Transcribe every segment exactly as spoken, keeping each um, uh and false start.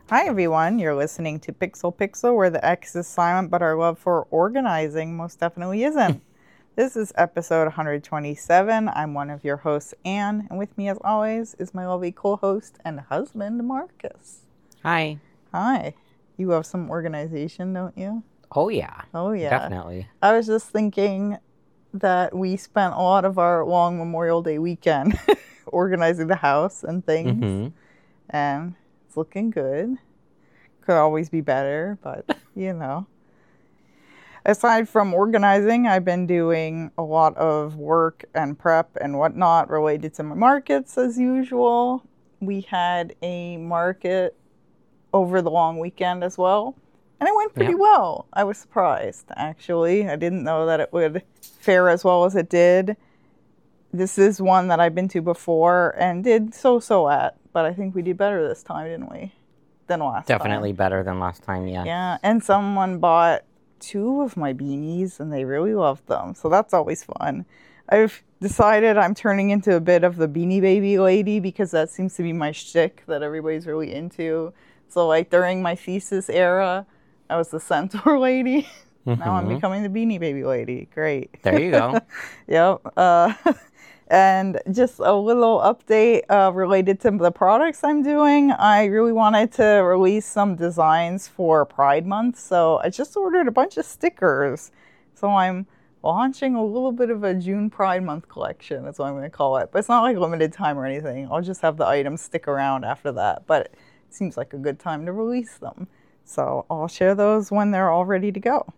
Hi everyone, you're listening to Pixel Pixel, where the X is silent, but our love for organizing most definitely isn't. This is episode one hundred twenty-seven. I'm one of your hosts, Anne, and with me as always is my lovely co-host and husband, Marcus. Hi. Hi. You have some organization, don't you? Oh yeah. Oh yeah. Definitely. I was just thinking that we spent a lot of our long Memorial Day weekend organizing the house and things. Mm-hmm. And it's looking good. Could always be better, but you know. Aside from organizing, I've been doing a lot of work and prep and whatnot related to my markets as usual. We had a market over the long weekend as well, and it went pretty Yep. well. I was surprised, actually. I didn't know that it would fare as well as it did. This is one that I've been to before and did so-so at, but I think we did better this time, didn't we? Than last time. Definitely better than last time, yeah. Yeah, and someone bought two of my beanies and they really loved them, so that's always fun. I've decided I'm turning into a bit of the Beanie Baby lady because that seems to be my shtick that everybody's really into. So like during my thesis era, I was the Centaur lady. Mm-hmm. Now I'm becoming the Beanie Baby lady. Great. There you go. Yep. Uh, and just a little update uh, related to the products I'm doing. I really wanted to release some designs for Pride Month, so I just ordered a bunch of stickers. So I'm launching a little bit of a June Pride Month collection, that's what I'm going to call it. But it's not like limited time or anything. I'll just have the items stick around after that. But it seems like a good time to release them. So I'll share those when they're all ready to go.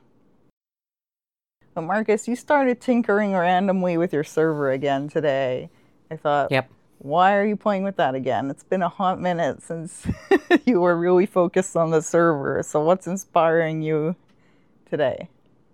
But Marcus, you started tinkering randomly with your server again today. I thought, Yep. Why are you playing with that again? It's been a hot minute since you were really focused on the server. So what's inspiring you today?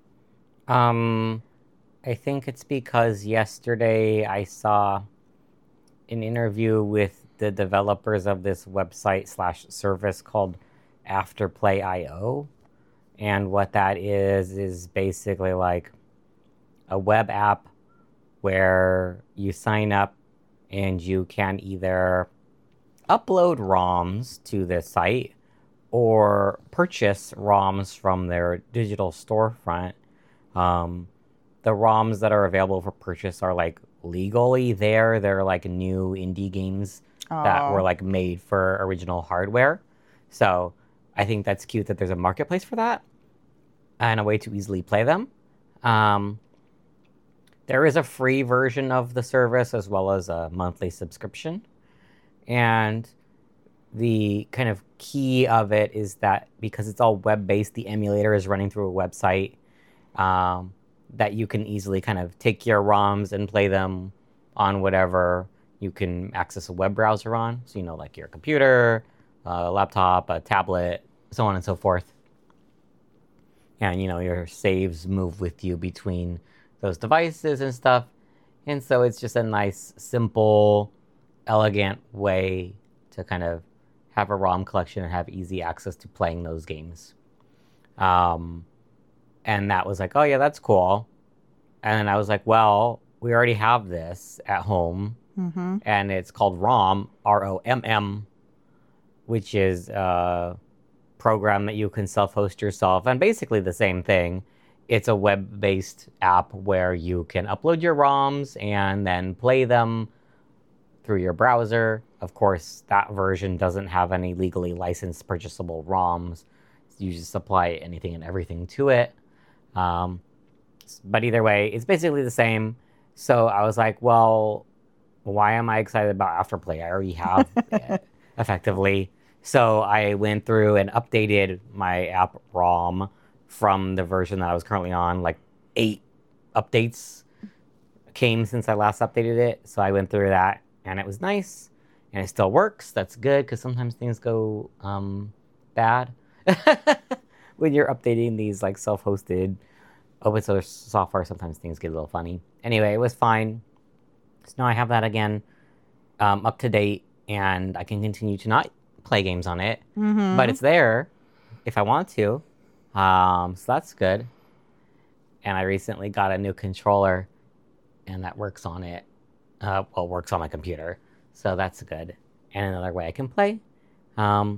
Um, I think it's because yesterday I saw an interview with the developers of this website slash service called Afterplay dot i o. And what that is, is basically like a web app where you sign up and you can either upload ROMs to the site or purchase ROMs from their digital storefront. Um, the ROMs that are available for purchase are like legally there. They're like new indie games Oh. that were like made for original hardware. So I think that's cute that there's a marketplace for that and a way to easily play them. Um, there is a free version of the service as well as a monthly subscription. And the kind of key of it is that because it's all web-based, the emulator is running through a website um, that you can easily kind of take your ROMs and play them on whatever you can access a web browser on. So, you know, like your computer, a laptop, a tablet, so on and so forth. And, you know, your saves move with you between those devices and stuff. And so it's just a nice, simple, elegant way to kind of have a ROM collection and have easy access to playing those games. Um, and that was like, oh, yeah, that's cool. And then I was like, well, we already have this at home. Mm-hmm. And it's called ROM, R O M M, which is a program that you can self-host yourself. And basically the same thing. It's a web-based app where you can upload your ROMs and then play them through your browser. Of course, that version doesn't have any legally licensed purchasable ROMs. You just apply anything and everything to it. Um, but either way, it's basically the same. So I was like, well, why am I excited about Afterplay? I already have it, effectively. So I went through and updated my app ROM from the version that I was currently on. Like eight updates came since I last updated it. So I went through that and it was nice and it still works. That's good because sometimes things go um, bad when you're updating these like self-hosted open source software. Sometimes things get a little funny. Anyway, it was fine. So now I have that again um, up to date and I can continue to not play games on it, Mm-hmm. but it's there if I want to. Um, so that's good. And I recently got a new controller and that works on it. Uh, well, works on my computer. So that's good. And another way I can play. Um,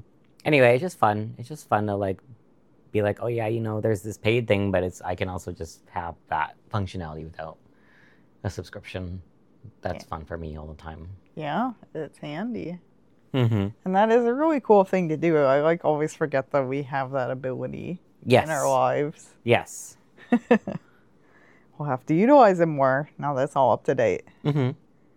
anyway, it's just fun. It's just fun to like be like, oh yeah, you know, there's this paid thing, but it's I can also just have that functionality without a subscription. That's yeah. fun for me all the time. Yeah, it's handy. Mm-hmm. And that is a really cool thing to do. I like always forget that we have that ability yes. in our lives. Yes. We'll have to utilize it more now that's all up to date. Mm-hmm.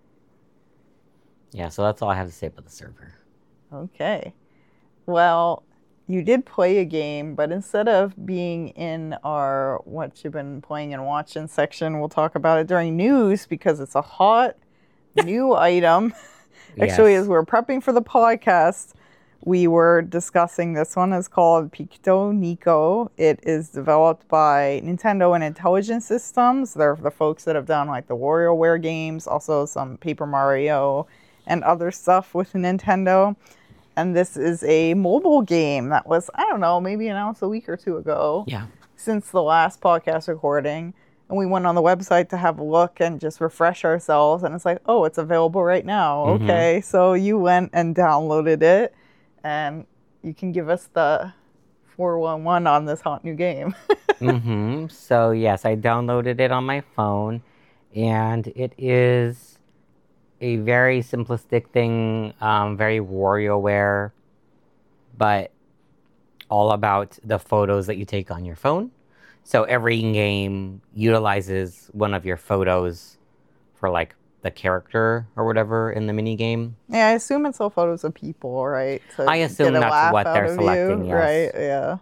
Yeah, so that's all I have to say about the server. Okay. Well, you did play a game, but instead of being in our what you've been playing and watching section, we'll talk about it during news because it's a hot new item. Actually, yes. as we were prepping for the podcast, we were discussing this one. It's called Picto Nico. It is developed by Nintendo and Intelligent Systems. They're the folks that have done like the WarioWare games, also some Paper Mario and other stuff with Nintendo. And this is a mobile game that was, I don't know, maybe announced a week or two ago. Yeah. Since the last podcast recording. And we went on the website to have a look and just refresh ourselves. And it's like, oh, it's available right now. Mm-hmm. Okay. So you went and downloaded it. And you can give us the four one one on this hot new game. mm-hmm. So, yes, I downloaded it on my phone. And it is a very simplistic thing, um, very WarioWare, but all about the photos that you take on your phone. So every game utilizes one of your photos for like the character or whatever in the mini game. Yeah, I assume it's all photos of people, right? To I assume that's what they're selecting, you, yes. Right, yeah.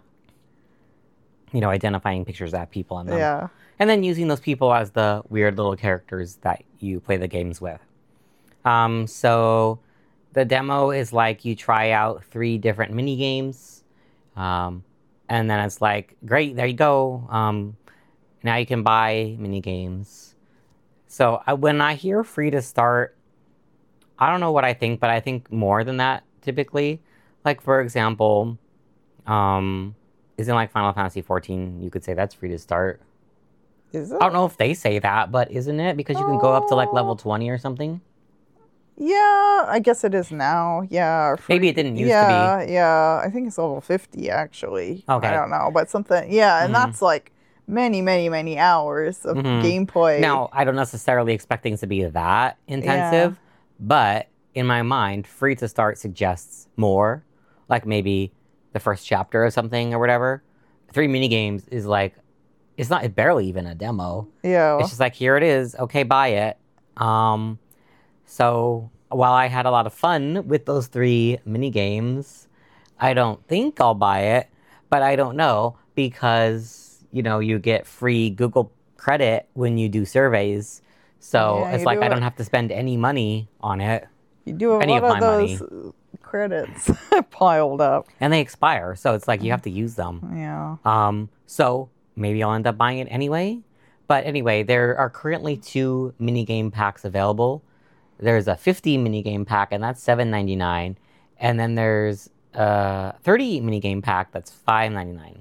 You know, identifying pictures of people in them. Yeah. And then using those people as the weird little characters that you play the games with. Um, so the demo is like you try out three different mini games. Um, And then it's like, great, there you go. Um, now you can buy mini games. So I, when I hear free to start, I don't know what I think, but I think more than that typically. Like, for example, um, isn't like Final Fantasy fourteen, you could say that's free to start. Is it? I don't know if they say that, but isn't it? Because you can go up to like level twenty or something. Yeah, I guess it is now. Yeah. For, Maybe it didn't used yeah, to be. Yeah, I think it's level fifty, actually. Okay. I don't know, but something, yeah, and mm-hmm. that's like many, many, many hours of mm-hmm. gameplay. Now, I don't necessarily expect things to be that intensive, yeah. but in my mind, free to start suggests more, like maybe the first chapter or something or whatever. Three mini games is like, it's not, it's barely even a demo. Yeah. It's just like, here it is. Okay, buy it. Um... So while I had a lot of fun with those three mini games, I don't think I'll buy it, but I don't know because, you know, you get free Google credit when you do surveys. So yeah, it's like do I don't have to spend any money on it. You do a any lot of, of those money. Credits piled up. And they expire, so it's like you have to use them. Yeah. Um. So maybe I'll end up buying it anyway. But anyway, there are currently two mini game packs available. There's a fifty minigame pack, and that's seven ninety-nine. And then there's a thirty minigame pack, that's five ninety-nine.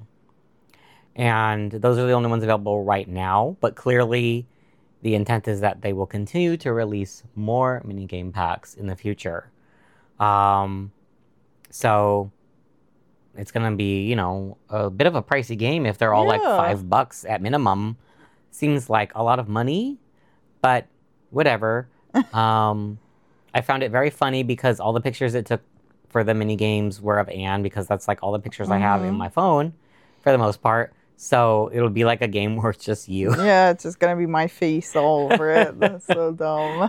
And those are the only ones available right now. But clearly, the intent is that they will continue to release more minigame packs in the future. Um, so it's going to be, you know, a bit of a pricey game if they're all yeah. like five bucks at minimum. Seems like a lot of money, but whatever. um, I found it very funny because all the pictures it took for the mini games were of Anne, because that's like all the pictures mm-hmm. I have in my phone for the most part. So it'll be like a game where it's just you. Yeah, it's just gonna be my face all over it. That's so dumb.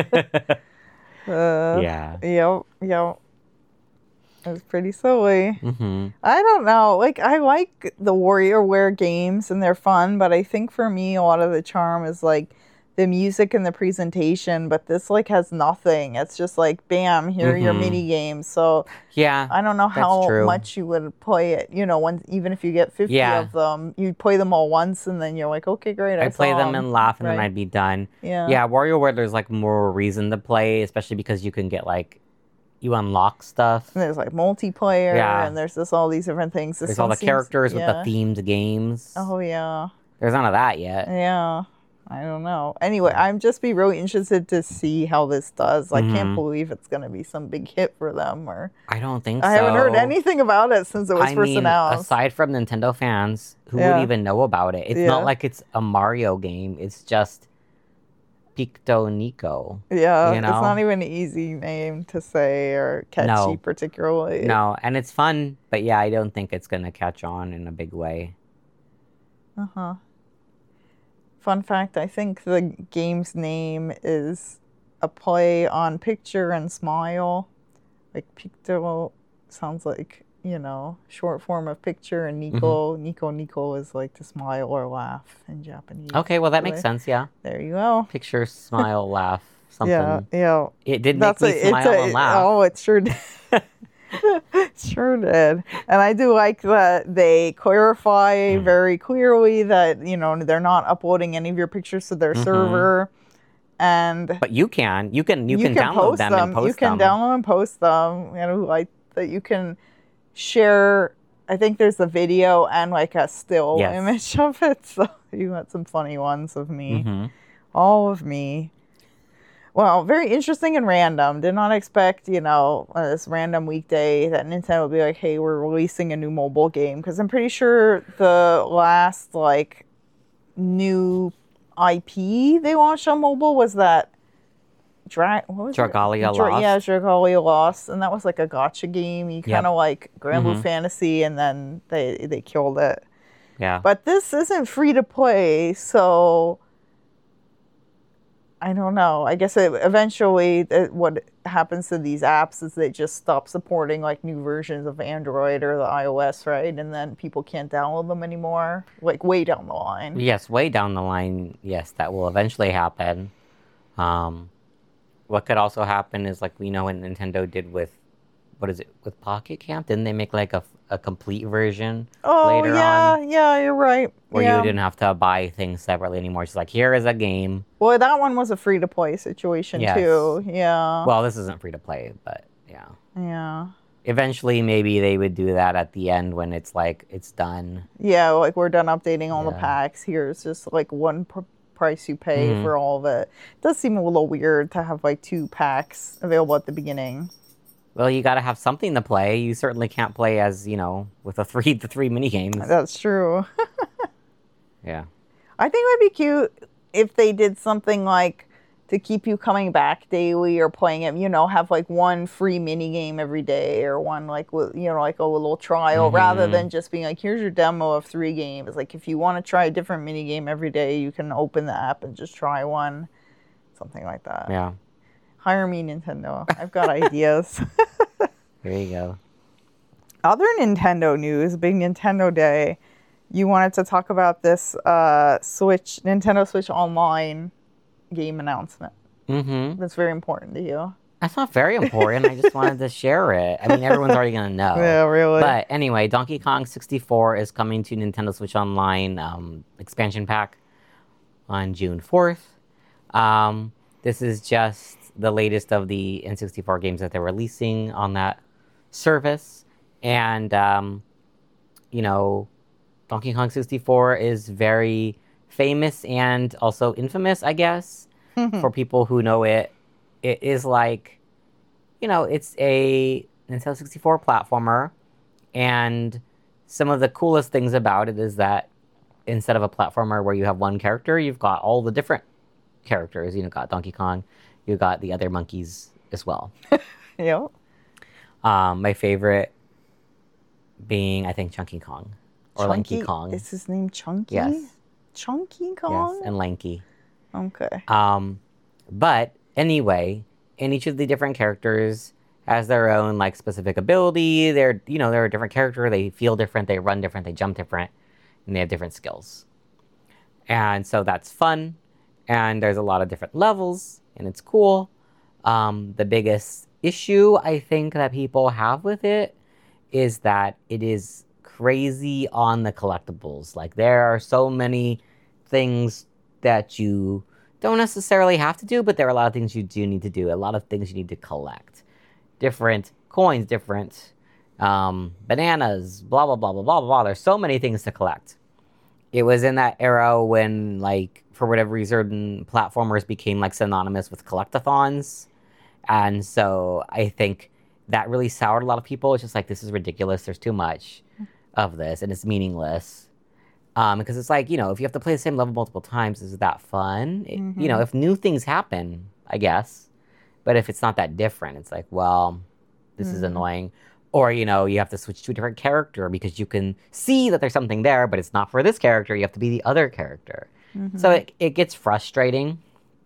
uh, yeah. Yep. Yep. It's pretty silly. Mm-hmm. I don't know. Like, I like the WarioWare games and they're fun, but I think for me, a lot of the charm is like the music and the presentation, but this like has nothing. It's just like, bam, here mm-hmm. are your mini games. So yeah, I don't know how much you would play it. You know, when even if you get fifty yeah. of them, you play them all once, and then you're like, okay, great. I, I play them, them and laugh, and right. then I'd be done. Yeah, yeah. WarioWare, there's like more reason to play, especially because you can get like you unlock stuff. And there's like multiplayer, yeah. and there's just all these different things. This there's all the seems, characters yeah. with the themed games. Oh yeah. There's none of that yet. Yeah. I don't know. Anyway, Yeah. I'm just be really interested to see how this does. I can't Mhm. believe it's going to be some big hit for them. Or I don't think I so. haven't heard anything about it since it was I first mean, announced. aside from Nintendo fans, who would Yeah. even know about it? It's Yeah. not like it's a Mario game. It's just Picto Nico. Yeah, you know? it's not even an easy name to say or catchy No. particularly. No, and it's fun, but yeah, I don't think it's gonna catch on in a big way. Uh-huh. Fun fact, I think the game's name is a play on picture and smile. Like Picto sounds like, you know, short form of picture, and Nico, Mm-hmm. Nico, Nico is like to smile or laugh in Japanese. Okay, well that So makes I- sense, yeah. There you go. Picture, smile, laugh, something. Yeah, yeah. It did make That's me a, it's smile a, and laugh. Oh, it sure did. Sure did. And I do like that they clarify Mm. very clearly that, you know, they're not uploading any of your pictures to their Mhm. server. And But you can. You can you, can, download post them, them. and post You can them. download and post them. You know, like that you can share. I think there's a video and like a still Yes. image of it. So you got some funny ones of me. Mhm. All of me. Well, very interesting and random. Did not expect, you know, uh, this random weekday that Nintendo would be like, hey, we're releasing a new mobile game. Because I'm pretty sure the last, like, new I P they launched on mobile was that Dra- what was Dragalia it? Dra- Lost. Yeah, Dragalia Lost. And that was like a gotcha game. You kind of Yep. like Grand Blue Mhm. Fantasy, and then they, they killed it. Yeah. But this isn't free to play, so I don't know. I guess it, eventually it, what happens to these apps is they just stop supporting like new versions of Android or the iOS, right? And then people can't download them anymore, like way down the line. Yes, way down the line, yes, that will eventually happen. Um, what could also happen is like we know what Nintendo did with, what is it, with Pocket Camp? Didn't they make like a, a complete version Oh later yeah, on? yeah, you're right. Where yeah. you didn't have to buy things separately anymore. It's like, here is a game. Well, that one was a free to play situation Yes. too. Yeah. Well, this isn't free to play, but yeah. yeah. Eventually, maybe they would do that at the end when it's like, it's done. Yeah, like we're done updating all the Yeah. packs. Here's just like one pr- price you pay Mhm. for all of it. It does seem a little weird to have like two packs available at the beginning. Well, you got to have something to play. You certainly can't play as, you know, with the three, the three mini games. That's true. Yeah. I think it would be cute if they did something like to keep you coming back daily or playing it, you know, have like one free mini game every day or one like, with you know, like a little trial rather Mhm. than just being like, here's your demo of three games. Like if you want to try a different mini game every day, you can open the app and just try one. Something like that. Yeah. Hire me, Nintendo. I've got ideas. There you go. Other Nintendo news, big Nintendo Day. You wanted to talk about this uh, Switch, Nintendo Switch Online game announcement. Mm-hmm. That's very important to you. That's not very important. I just wanted to share it. I mean, everyone's already going to know. Yeah, really. But anyway, Donkey Kong sixty-four is coming to Nintendo Switch Online um, expansion pack on June fourth. Um, this is just the latest of the N sixty-four games that they're releasing on that service. And, um, you know, Donkey Kong sixty-four is very famous and also infamous, I guess, for people who know it. It is like, you know, it's a Nintendo sixty-four platformer, and some of the coolest things about it is that instead of a platformer where you have one character, you've got all the different characters. You know, got Donkey Kong, you got the other monkeys as well. Yep. Um, my favorite being, I think, Chunky Kong. Or Chunky? Lanky Kong. Is his name Chunky? Yes. Chunky Kong? Yes, and Lanky. Okay. Um, but anyway, in each of the different characters has their own like specific ability. They're, you know, they're a different character. They feel different. They run different. They jump different, and they have different skills. And so that's fun. And there's a lot of different levels, and it's cool. Um, the biggest issue I think that people have with it is that it is crazy on the collectibles. Like there are so many things that you don't necessarily have to do, but there are a lot of things you do need to do. A lot of things you need to collect. Different coins, different um, bananas, blah, blah, blah, blah, blah, blah. There's so many things to collect. It was in that era when, like, for whatever reason, platformers became like synonymous with collectathons. And so I think that really soured a lot of people. It's just like, this is ridiculous. There's too much of this and it's meaningless. Um, because it's like, you know, if you have to play the same level multiple times, is that fun? It, Mm-hmm. You know, if new things happen, I guess. But if it's not that different, it's like, well, this Mm-hmm. is annoying. Or, you know, you have to switch to a different character because you can see that there's something there, but it's not for this character. You have to be the other character. Mm-hmm. So it, it gets frustrating.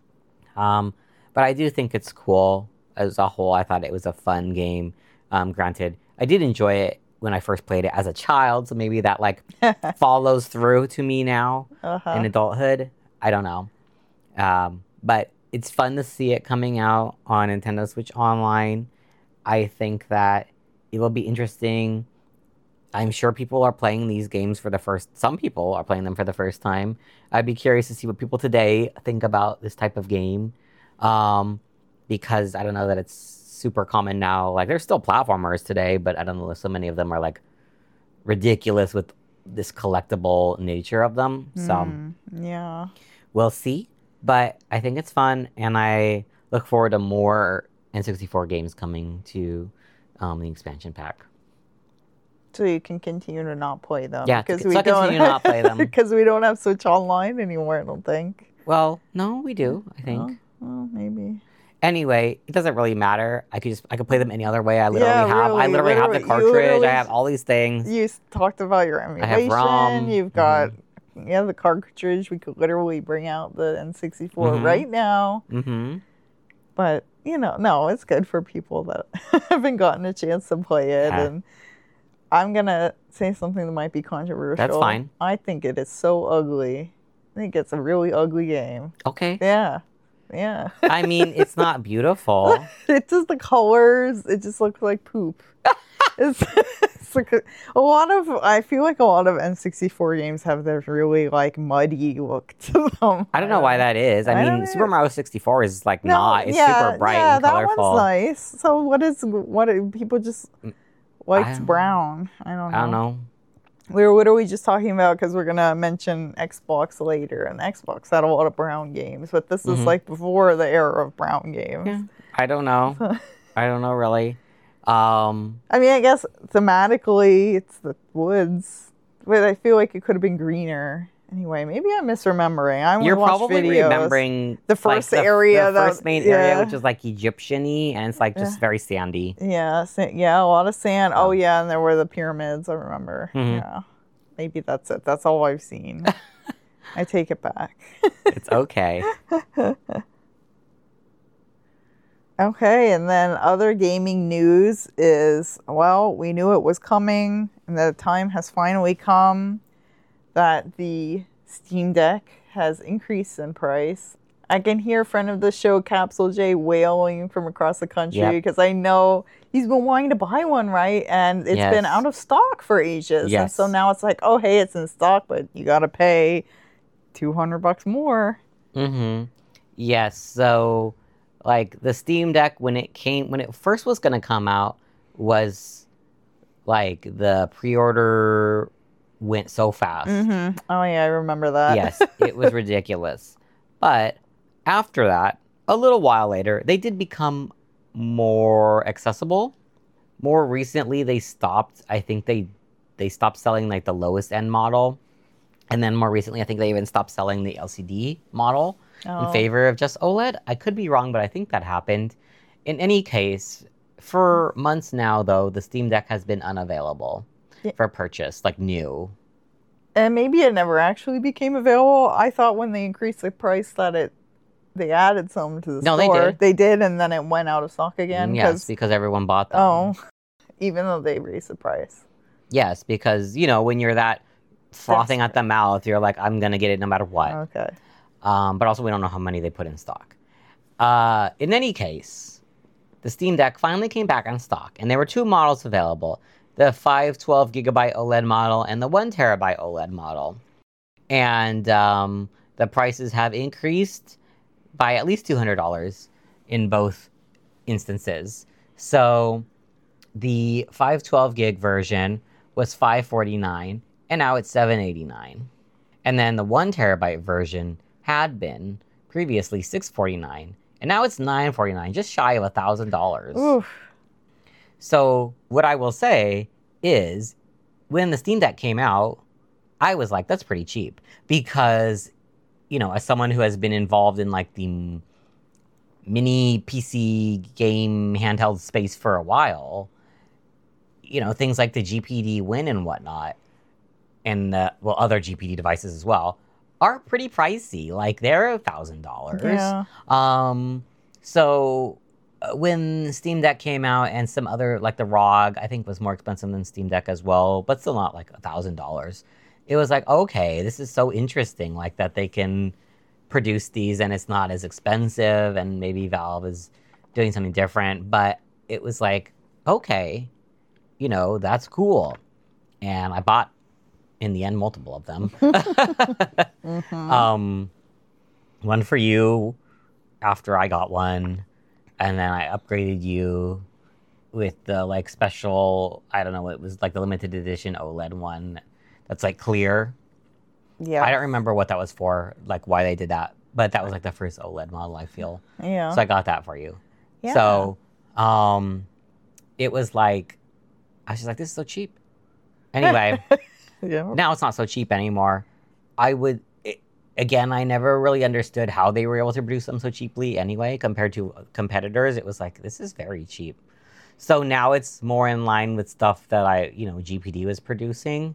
Um, but I do think it's cool as a whole. I thought it was a fun game. Um, granted, I did enjoy it when I first played it as a child, so maybe that like follows through to me now uh-huh. in adulthood. I don't know. Um, but it's fun to see it coming out on Nintendo Switch Online. I think that it will be interesting. I'm sure people are playing these games for the first... Some people are playing them for the first time. I'd be curious to see what people today think about this type of game. Um, because I don't know that it's super common now. Like, there's still platformers today, but I don't know if so many of them are, like, ridiculous with this collectible nature of them. So, Mm, yeah. we'll see. But I think it's fun, and I look forward to more N sixty-four games coming to um, the expansion pack. So you can continue to not play them. Yeah, because so we I don't continue to not play them. Because we don't have Switch Online anymore, I don't think. Well, no, we do, I think. Oh, well, maybe. Anyway, it doesn't really matter. I could just I could play them any other way. I literally Yeah, have I really, literally have the literally- you cartridge. literally- I have all these things. You s- talked about your emulation. have ROM. You've got yeah the cartridge. We could literally bring out the N sixty-four Mhm. right now. Mm-hmm. But you know, no, it's good for people that haven't gotten a chance to play it. Yeah. And I'm gonna say something that might be controversial. That's fine. I think it is so ugly. I think it's a really ugly game. Okay. Yeah, yeah. I mean, it's not beautiful. It just the colors. It just looks like poop. it's, it's like a, a lot of. I feel like a lot of N sixty-four games have this really like muddy look to them. I don't know why that is. I, I mean, don't Super know. Mario sixty-four is like No, not. It's yeah, super bright yeah, and that colorful. one's nice. So what is what? do- People just liked don't- brown. I don't know. I don't know. We were literally just talking about because we're gonna mention Xbox later, and Xbox had a lot of brown games, but this is Mhm. like before the era of brown games. Yeah. I don't know. I don't know really. Um, I mean, I guess thematically it's the woods, but I feel like it could have been greener. Anyway, maybe I'm misremembering. I you're watch probably videos. remembering The like, first the, area the that- first main area, yeah. which is like Egyptian-y, and it's like just Yeah. very sandy. Yeah, sa- yeah, a lot of sand. Oh Yeah. yeah, and there were the pyramids. I remember. Mhm. Yeah, maybe that's it. That's all I've seen. I take it back. It's okay. Okay, and then other gaming news is, well, we knew it was coming, and the time has finally come that the Steam Deck has increased in price. I can hear a friend of the show, Capsule J, wailing from across the country Yep. because I know he's been wanting to buy one, right? And it's been Yes. out of stock for ages. And Yes. so now it's like, oh, hey, it's in stock, but you got to pay two hundred bucks more. Mm-hmm. Yes. So, like the Steam Deck, when it came, when it first was going to come out, was like the pre-order went so fast. Mm-hmm. Oh, yeah, I remember that. Yes, it was ridiculous. But after that, a little while later, they did become more accessible. More recently, they stopped. I think they they stopped selling like the lowest end model, and then more recently, I think they even stopped selling the L C D model Oh. in favor of just OLED. I could be wrong, but I think that happened. In any case, for months now, though, the Steam Deck has been unavailable Yeah. for purchase, like new. And maybe it never actually became available. I thought when they increased the price that it they added some to the No, they store. did. They did, and then it went out of stock again. Yes, because everyone bought them. oh, even though they raised the price. Yes, because, you know, when you're that frothing at the mouth, you're like, I'm going to get it no matter what. Okay. Um, but also, we don't know how many they put in stock. Uh, in any case, the Steam Deck finally came back on stock, and there were two models available. The five twelve gigabyte OLED model and the one terabyte OLED model. And um, the prices have increased by at least two hundred dollars in both instances. So the five twelve gig version was five forty-nine, and now it's seven eighty-nine. And then the one terabyte version had been previously six forty-nine, and now it's nine forty-nine, just shy of a thousand dollars. So what I will say is, when the Steam Deck came out, I was like, that's pretty cheap, because, you know, as someone who has been involved in like the mini P C game handheld space for a while, you know, things like the G P D Win and whatnot, and the, well, other G P D devices as well, are pretty pricey. Like, they're a thousand dollars. Yeah. Um, so uh, when Steam Deck came out, and some other, like the R O G, I think was more expensive than Steam Deck as well, but still not like a thousand dollars. It was like, okay, this is so interesting, like that they can produce these and it's not as expensive, and maybe Valve is doing something different. But it was like, okay, you know, that's cool. And I bought, in the end, multiple of them. mm-hmm. um, one for you after I got one, and then I upgraded you with the like special, I don't know, it was like the limited edition OLED one that's like clear. Yeah. I don't remember what that was for, like why they did that, but that was like the first OLED model, I feel. Yeah. So I got that for you. Yeah. So um, it was like, I was just like, this is so cheap. Anyway, yeah. Now it's not so cheap anymore. I would, it, again, I never really understood how they were able to produce them so cheaply anyway, compared to competitors. It was like, this is very cheap. So now it's more in line with stuff that I, you know, G P D was producing.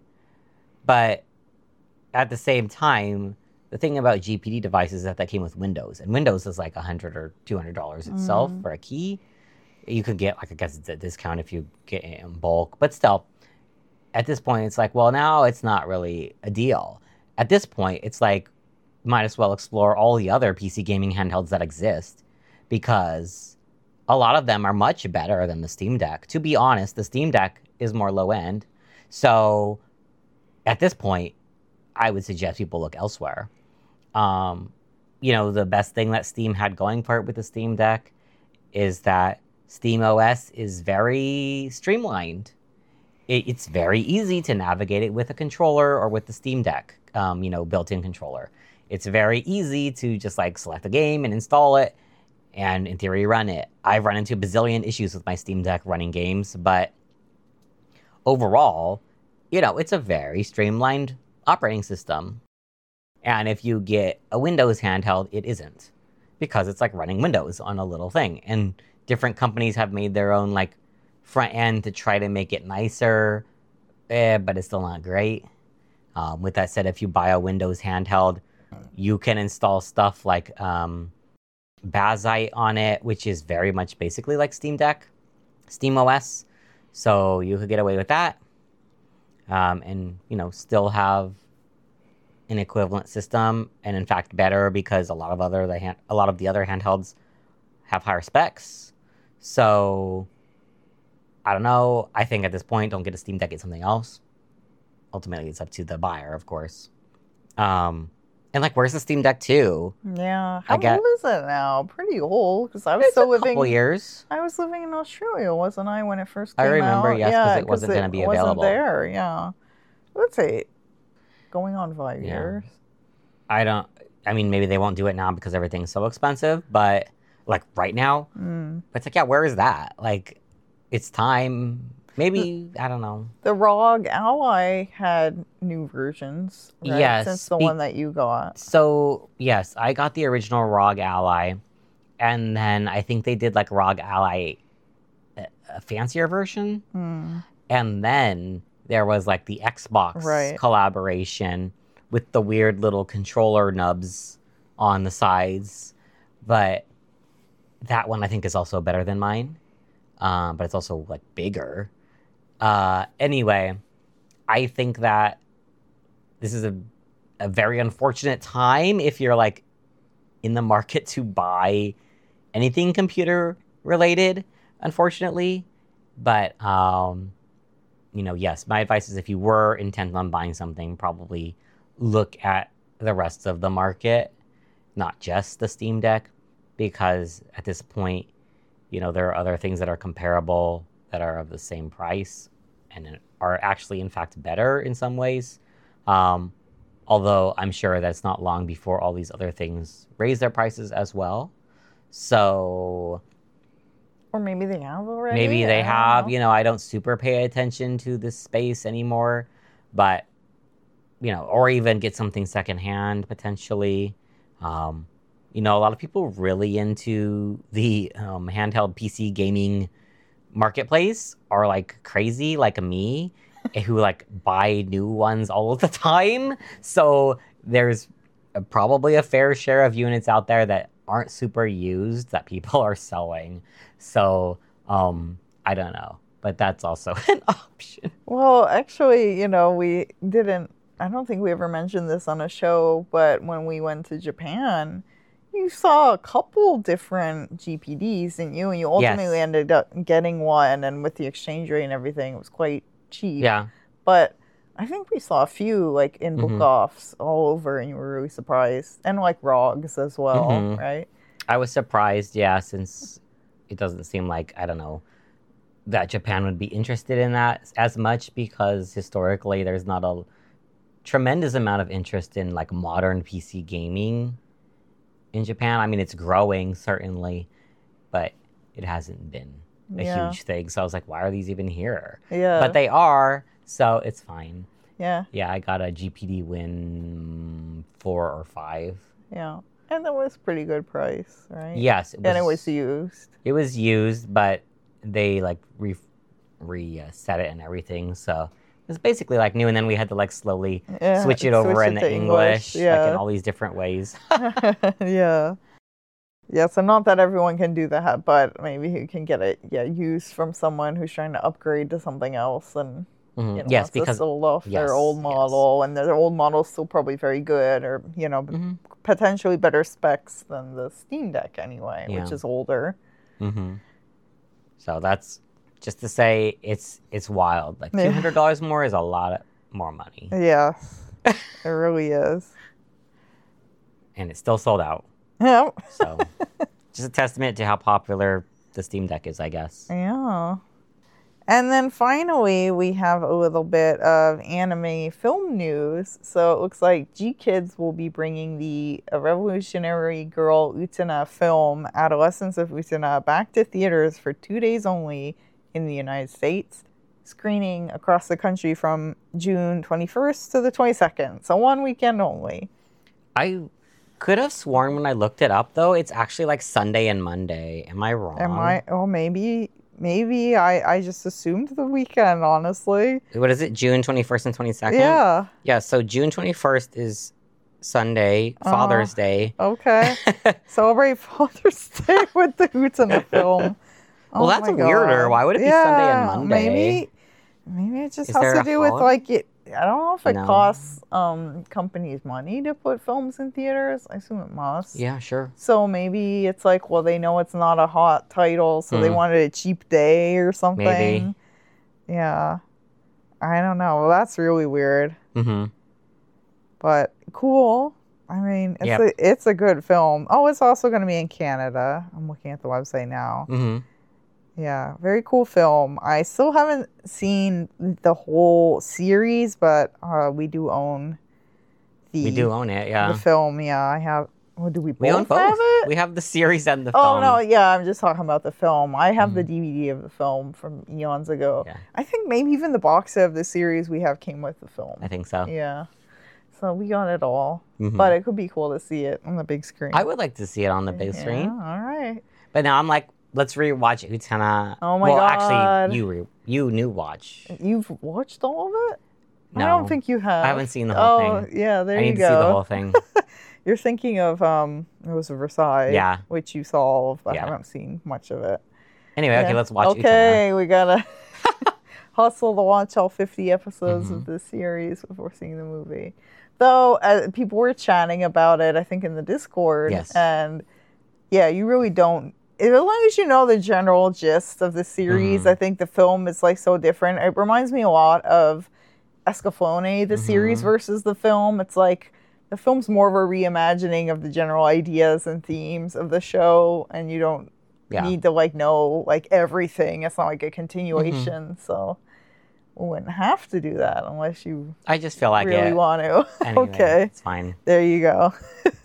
But at the same time, the thing about G P D devices is that that came with Windows, and Windows is like a hundred or two hundred dollars itself mm. for a key. You could get, like, I guess it's a discount if you get it in bulk, but still, at this point, it's like, well, now it's not really a deal. At this point, it's like, might as well explore all the other P C gaming handhelds that exist, because a lot of them are much better than the Steam Deck. To be honest, the Steam Deck is more low end, so at this point, I would suggest people look elsewhere. Um, you know, the best thing that Steam had going for it with the Steam Deck is that SteamOS is very streamlined. It, it's very easy to navigate it with a controller or with the Steam Deck, um, you know, built-in controller. It's very easy to just like select a game and install it, and in theory run it. I've run into a bazillion issues with my Steam Deck running games, but overall, you know, it's a very streamlined operating system. And if you get a Windows handheld, it isn't, because it's like running Windows on a little thing. And different companies have made their own like front end to try to make it nicer, eh, but it's still not great. Um, with that said, if you buy a Windows handheld, you can install stuff like um, Bazzite on it, which is very much basically like Steam Deck, SteamOS. So you could get away with that. Um, and, you know, still have an equivalent system, and in fact better, because a lot of other the hand, a lot of the other handhelds have higher specs. So I don't know. I think at this point, don't get a Steam Deck, get something else. Ultimately, it's up to the buyer, of course. Um, and like, where's the Steam Deck two? Yeah, how I get, old is it now? Pretty old, because I was it's still a living. Couple years. I was living in Australia, wasn't I, when it first came out? I remember, out? yes, yeah, because it wasn't going to be available. Wasn't there, yeah. Let's say going on five yeah. years. I don't. I mean, maybe they won't do it now because everything's so expensive. But like right now, mm. but it's like, yeah, where is that? Like, it's time. Maybe, I don't know. The R O G Ally had new versions, right? Yes. Since the one that you got. So, yes, I got the original R O G Ally, and then I think they did like R O G Ally, a, a fancier version, mm. and then there was like the Xbox right. collaboration with the weird little controller nubs on the sides, but that one I think is also better than mine, um, but it's also like bigger. Uh, anyway, I think that this is a, a very unfortunate time if you're like in the market to buy anything computer related, unfortunately. But, um, you know, yes, my advice is if you were intent on buying something, probably look at the rest of the market, not just the Steam Deck, because at this point, you know, there are other things that are comparable that are of the same price and are actually, in fact, better in some ways. Um, Although I'm sure that's not long before all these other things raise their prices as well. So Or maybe they have already. maybe they I don't have, know. you know, I don't super pay attention to this space anymore, but, you know, or even get something secondhand potentially. Um, you know, a lot of people really into the um, handheld P C gaming marketplace are like crazy, like me, who like buy new ones all of the time. So there's a, probably a fair share of units out there that aren't super used that people are selling. So um, I don't know, but that's also an option. Well, actually, you know, we didn't, I don't think we ever mentioned this on a show, but when we went to Japan, you saw a couple different G P Ds, didn't you? And you ultimately Yes. ended up getting one, and with the exchange rate and everything, it was quite cheap. Yeah. But I think we saw a few, like, in Mhm. book-offs all over, and you were really surprised. And, like, R O Gs as well, Mhm. right? I was surprised, yeah, since it doesn't seem like, I don't know, that Japan would be interested in that as much because historically there's not a tremendous amount of interest in like modern P C gaming in Japan. I mean, it's growing certainly, but it hasn't been a Yeah. huge thing. So I was like, why are these even here? Yeah. But they are, so it's fine. Yeah, Yeah, I got a G P D win four or five. yeah. And that was pretty good price, right? Yes, it was, And it was used. it was used, but they like re reset it and everything. So it was basically like new, and then we had to like slowly Yeah, switch it over switch in it the to English, English, like yeah. in all these different ways. Yeah. Yeah, so not that everyone can do that, but maybe you can get it, yeah, used from someone who's trying to upgrade to something else and Mhm. you know, Yes, wants to because sold off yes, their old yes. model, and their old model's still probably very good, or you know, Mhm. potentially better specs than the Steam Deck anyway, Yeah. which is older. hmm So that's just to say it's it's wild. Like Yeah. two hundred dollars more is a lot of, more money, Yes, it really is. and it's still sold out. Yeah. So just a testament to how popular the Steam Deck is, I guess. Yeah. And then finally, we have a little bit of anime film news. So it looks like G Kids will be bringing the uh, Revolutionary Girl Utena film, Adolescence of Utena, back to theaters for two days only in the United States, screening across the country from June twenty-first to the twenty-second. So one weekend only. I could have sworn when I looked it up, though, it's actually like Sunday and Monday. Am I wrong? Am I? Oh, maybe. Maybe I, I just assumed the weekend, honestly. What is it? June twenty-first and twenty-second? Yeah. Yeah, so June twenty-first is Sunday, Uh-huh. Father's Day. Okay. Celebrate Father's Day with the Utena film. Well, Oh that's my weirder. God. Why would it be Yeah, Sunday and Monday? Maybe, maybe it just Is has there to a do with holiday? like it. I don't know if it No. costs um, companies money to put films in theaters. I assume it must. Yeah, sure. So maybe it's like, well, they know it's not a hot title, so they Hmm. wanted a cheap day or something. Maybe. Yeah. I don't know. Well, that's really weird, Mm-hmm. but cool. I mean, it's Yep. a it's a good film. Oh, it's also going to be in Canada. I'm looking at the website now. Mm-hmm. Yeah, very cool film. I still haven't seen the whole series, but uh, we do own the We do own it, yeah. the film. Yeah, I have. Well, do we both, We own both. have it? We have the series and the Oh film. no, yeah, I'm just talking about the film. I have the Mhm. D V D of the film from eons ago. Yeah. I think maybe even the box set of the series we have came with the film. I think so. Yeah, so we got it all. Mhm. But it could be cool to see it on the big screen. I would like to see it on the big Yeah, screen. all right. But now I'm like, let's rewatch Utena. Oh my well, God. actually, you re- you new watch. You've watched all of it? I No. don't think you have. I haven't seen the whole oh, thing. yeah, there I you need go. to see the whole thing. You're thinking of um, it was Versailles, Yeah. which you saw all of, but Yeah. I haven't seen much of it. Anyway, okay, Yeah. let's watch Utena. Okay, we gotta hustle to watch all fifty episodes Mhm. of this series before seeing the movie. Though uh, people were chatting about it, I think in the Discord, Yes. and yeah, you really don't. As long as you know the general gist of the series, Mhm. I think the film is like so different. It reminds me a lot of Escaflowne, the series Mhm. versus the film. It's like the film's more of a reimagining of the general ideas and themes of the show, and you don't Yeah. need to like know like everything. It's not like a continuation. So wouldn't have to do that unless you I just feel like really it. want to. Anyway, Okay. it's fine. There you go.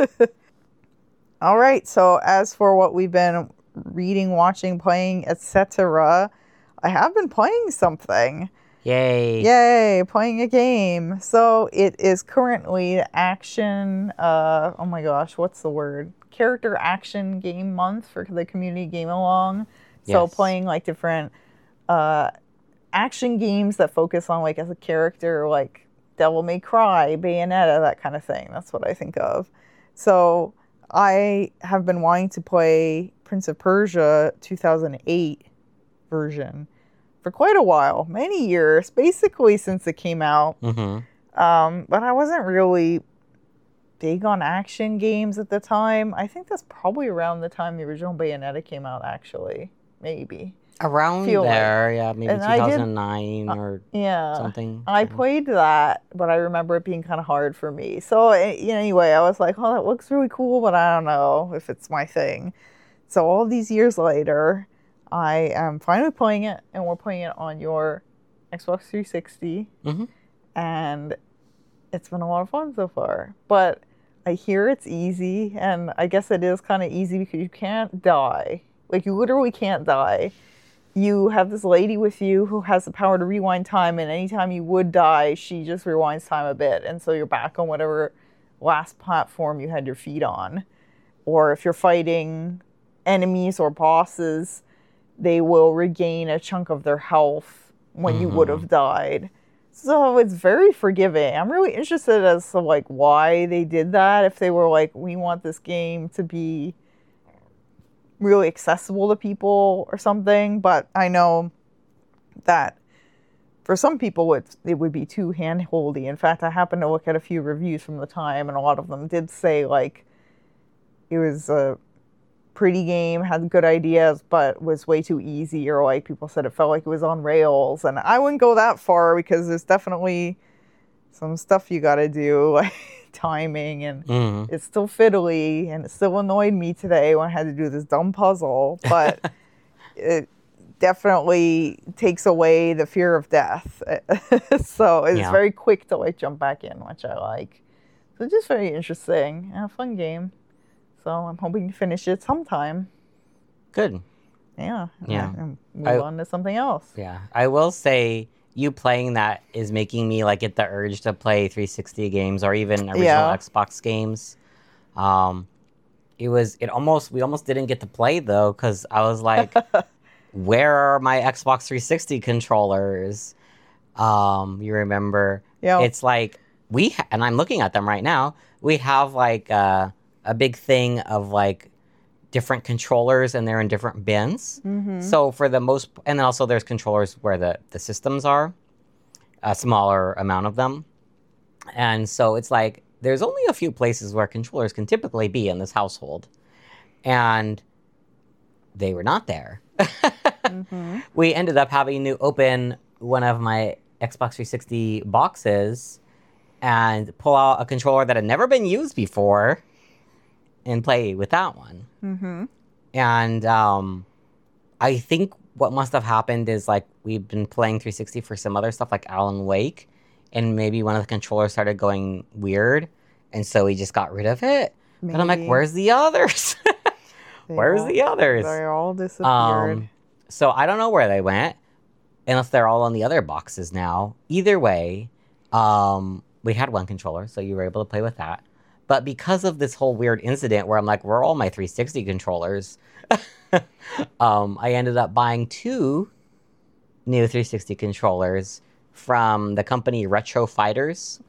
All right. So as for what we've been reading, watching, playing, et cetera, I have been playing something. Yay. Yay, playing a game. So it is currently action, uh, oh my gosh, what's the word? Character action game month for the community game along. So Yes. playing like different uh, action games that focus on like as a character, like Devil May Cry, Bayonetta, that kind of thing. That's what I think of. So I have been wanting to play Prince of Persia two thousand eight version for quite a while, many years, basically since it came out. Mm-hmm. Um, but I wasn't really big on action games at the time. I think that's probably around the time the original Bayonetta came out, actually. Maybe. Around Feel like- there, yeah, maybe And I did- two thousand nine or Yeah. something. I Yeah. played that, but I remember it being kind of hard for me. So eh, you know, anyway, I was like, oh, that looks really cool, but I don't know if it's my thing. So all these years later, I am finally playing it, and we're playing it on your Xbox three sixty. Mhm. And it's been a lot of fun so far. But I hear it's easy, and I guess it is kind of easy because you can't die. Like, you literally can't die. You have this lady with you who has the power to rewind time, and anytime you would die, she just rewinds time a bit, and so you're back on whatever last platform you had your feet on. Or if you're fighting enemies or bosses, they will regain a chunk of their health when you would have died. So it's very forgiving. I'm really interested as to like why they did that. If they were like, we want this game to be really accessible to people or something. But I know that for some people it, it would be too hand-holdy. In fact, I happened to look at a few reviews from the time, and a lot of them did say like it was a pretty game, had good ideas, but was way too easy, or like people said it felt like it was on rails. And I wouldn't go that far because there's definitely some stuff you got to do, like timing, and Mhm. it's still fiddly, and it still annoyed me today when I had to do this dumb puzzle, but it definitely takes away the fear of death. So it's Yeah. very quick to like jump back in, which I like. So just very interesting and a fun game. So I'm hoping to finish it sometime. Good. Yeah. Yeah. And move I- on to something else. Yeah. I will say you playing that is making me like get the urge to play three sixty games or even original Yeah. Xbox games. Um, it was it almost we almost didn't get to play though because I was like, where are my Xbox three sixty controllers? Um, you remember? Yeah. It's like we ha- and I'm looking at them right now. We have like uh, a big thing of like different controllers, and they're in different bins. Mm-hmm. So for the most, and then also there's controllers where the the systems are, a smaller amount of them, and so it's like there's only a few places where controllers can typically be in this household, and they were not there. Mm-hmm. We ended up having to open one of my Xbox three sixty boxes and pull out a controller that had never been used before and play with that one. Mm-hmm. And um, I think what must have happened is like we've been playing three sixty for some other stuff like Alan Wake, and maybe one of the controllers started going weird, and so we just got rid of it. But I'm like, Maybe. where's the others? They Where's all- the others? They all disappeared. Um, so I don't know where they went, unless they're all on the other boxes now. Either way, um, we had one controller, so you were able to play with that. But because of this whole weird incident where I'm like, where are all my three sixty controllers? um, I ended up buying two new three sixty controllers from the company Retro Fighters.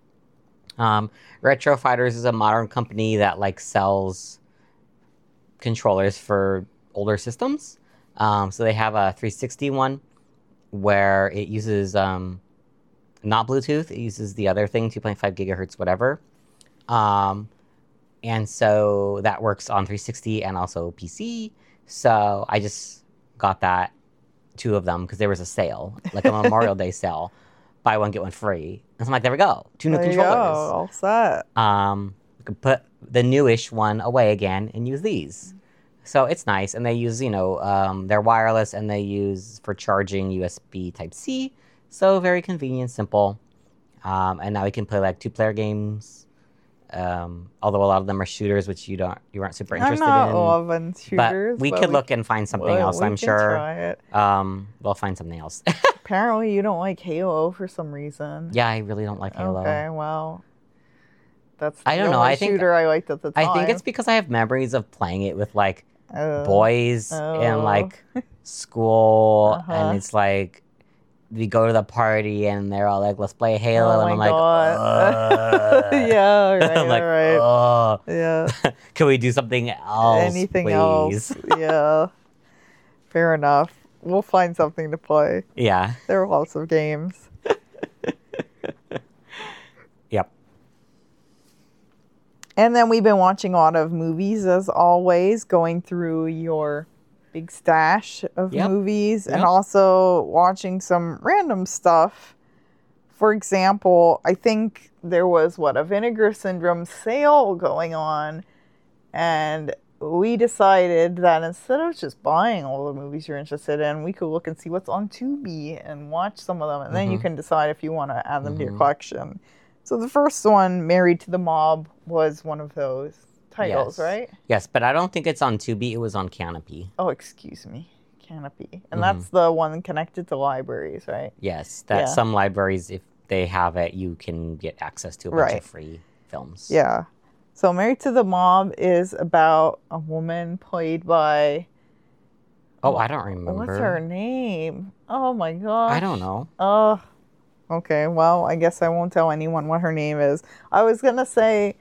Um, Retro Fighters is a modern company that like sells controllers for older systems. Um, so they have a three sixty one where it uses um, not Bluetooth, it uses the other thing, two point five gigahertz, whatever. Um, and so that works on three sixty and also P C. So I just got that, two of them, because there was a sale, like a Memorial Day sale. Buy one, get one free. And so I'm like, there we go. Two new there you controllers. go, all set. Um, you can put the newish one away again and use these. So it's nice. And they use, you know, um, they're wireless, and they use for charging U S B Type C. So very convenient, simple. Um, and now we can play like two-player games. Um, although a lot of them are shooters, which you don't, you aren't super interested I'm not in. loving shooters. But we could look and find something well, else. we I'm can sure. Try it. Um, we'll find something else. Apparently, you don't like Halo for some reason. Yeah, I really don't like Halo. Okay, well, that's I don't the know. only I think shooter I liked at the time. I think it's because I have memories of playing it with like Oh. boys Oh. in like school, Uh-huh. and it's like we go to the party and they're all like, "Let's play Halo," Oh and my I'm like, God. "Ugh." yeah, right, I'm like, right. "Oh, Yeah. can we do something else, Anything please?" else? Yeah. Fair enough. We'll find something to play. Yeah. There are lots of games. Yep. And then we've been watching a lot of movies as always, going through your big stash of Yep. movies and Yep. also watching some random stuff. For example, I think there was what a Vinegar Syndrome sale going on, and we decided that instead of just buying all the movies you're interested in, we could look and see what's on Tubi and watch some of them, and then you Mhm. can decide if you want to add them to your Mhm. collection. So the first one, Married to the Mob, was one of those titles, Yes. right? Yes, but I don't think it's on Tubi. It was on Canopy. Oh, excuse me, Canopy, and Mhm. that's the one connected to libraries, right? Yes, that Yeah. some libraries, if they have it, you can get access to a bunch Right. of free films. Yeah. So Married to the Mob is about a woman played by, Oh, I don't remember. what's her name? Oh my gosh. I don't know. Oh, okay. Well, I guess I won't tell anyone what her name is. I was gonna say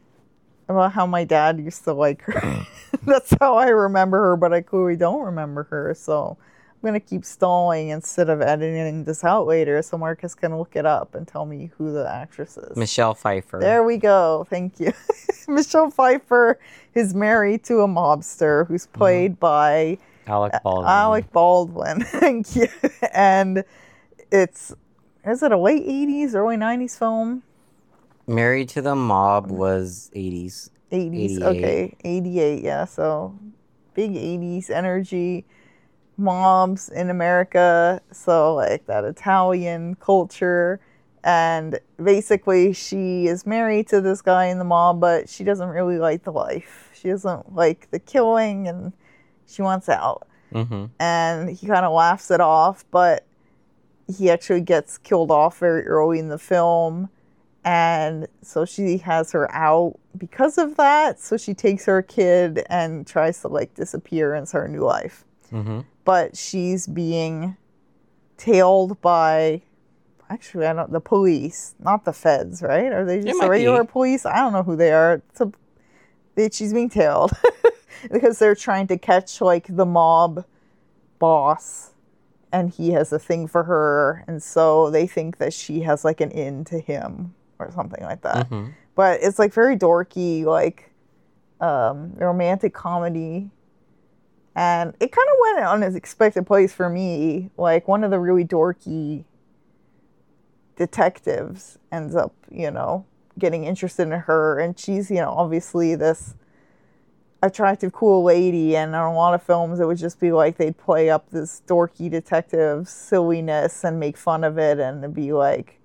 about how my dad used to like her. That's how I remember her, but I clearly don't remember her. So I'm gonna keep stalling instead of editing this out later, so Marcus can look it up and tell me who the actress is. Michelle Pfeiffer. There we go. Thank you. Michelle Pfeiffer is married to a mobster who's played by Alec Baldwin. Alec Baldwin. Thank you. And it's, is it a late eighties, early nineties film? Married to the Mob was eighties. eighties. eighty-eight. Okay. eighty-eight. Yeah. So big eighties energy. Mobs in America. So like that Italian culture. And basically, she is married to this guy in the mob, but she doesn't really like the life. She doesn't like the killing, and she wants out. Mm-hmm. And he kind of laughs it off, but he actually gets killed off very early in the film. And so she has her out because of that. So she takes her kid and tries to like disappear and start a new life. Mm-hmm. But she's being tailed by, actually, I don't, the police, not the feds, right? Are they just might the regular be. police? I don't know who they are. It's a, they, she's being tailed because they're trying to catch like the mob boss, and he has a thing for her, and so they think that she has like an in to him or something like that. Mm-hmm. But it's like very dorky, like um, romantic comedy. And it kind of went on an unexpected place for me. Like, one of the really dorky detectives ends up, you know, getting interested in her. And she's, you know, obviously this attractive, cool lady. And in a lot of films, it would just be like they'd play up this dorky detective silliness and make fun of it. And it'd be like,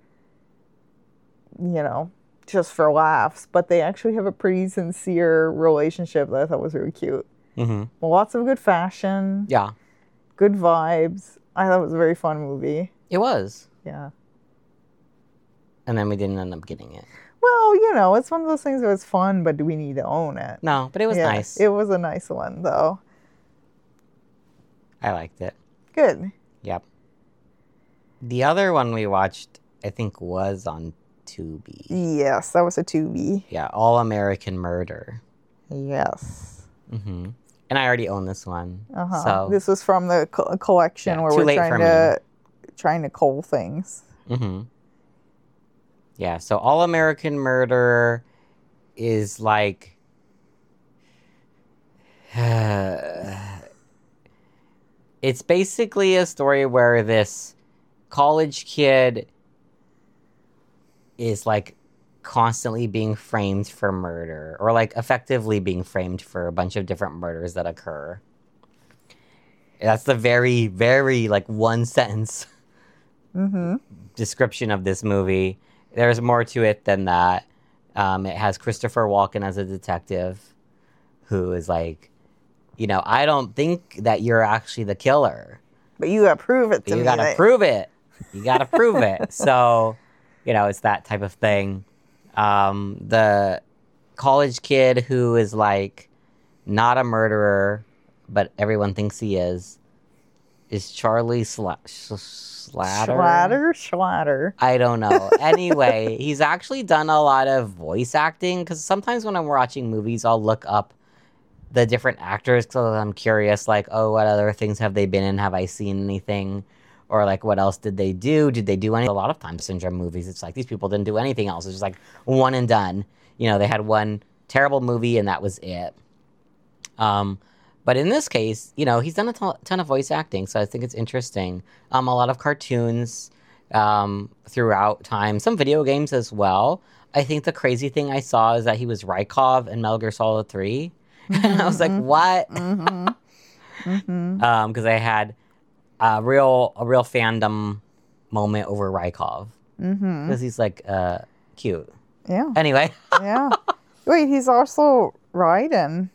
you know, just for laughs. But they actually have a pretty sincere relationship that I thought was really cute. Mm-hmm. Well, lots of good fashion, Yeah, good vibes. I thought it was a very fun movie. it was. Yeah. And then we didn't end up getting it. Well, you know, it's one of those things that was fun, but do we need to own it? No, but it was Yeah, nice. It was a nice one, though. I liked it. Good. Yep. The other one we watched, I think, was on Tubi. Yes, that was a Tubi. Yeah, All American Murder. Yes. Mm-hmm. And I already own this one. Uh-huh. So, This was from the co- collection Yeah, where too we're late trying for to trying to cull things. mm-hmm. Yeah, so All American Murder is like... it's basically a story where this college kid is like constantly being framed for murder, or like effectively being framed for a bunch of different murders that occur. That's the very, very like one sentence Mm-hmm. description of this movie. There's more to it than that. Um, it has Christopher Walken as a detective who is like, you know, I don't think that you're actually the killer. But you gotta prove it to You me. gotta that- prove it. You gotta prove it. So, you know, it's that type of thing. Um, the college kid who is like not a murderer, but everyone thinks he is, is Charlie Sla- Sh- Slatter. Schlatter? Schlatter. I don't know. Anyway, he's actually done a lot of voice acting because sometimes when I'm watching movies, I'll look up the different actors because I'm curious, like, oh, what other things have they been in? Have I seen anything? Or like, what else did they do? Did they do any? A lot of times, syndrome movies, it's like these people didn't do anything else. It's just like one and done. You know, they had one terrible movie and that was it. Um, but in this case, you know, he's done a ton, ton of voice acting, so I think it's interesting. Um, a lot of cartoons um, throughout time, some video games as well. I think the crazy thing I saw is that he was Rykov in Metal Gear Solid three. Mm-hmm, And I was like, what? Mm-hmm. Mm-hmm. Um, because I had a real a real fandom moment over Rykov. Mm-hmm. Because he's like uh, cute. Yeah. Anyway. Yeah. Wait, he's also Raiden.